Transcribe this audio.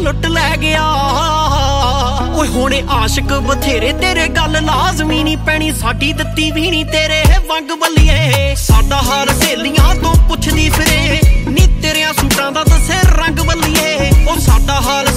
लुट लै गया। ओए होने आशिक बथेरे तेरे गल लाजमी नहीं पैनी, साडी दत्ती भी नहीं तेरे वंग बल्लिए। साडा हाल सहेलियां तो पुछदी फिरे नी तेरे सूटां दा दसे रंग बल्लिए। ओ साडा हाल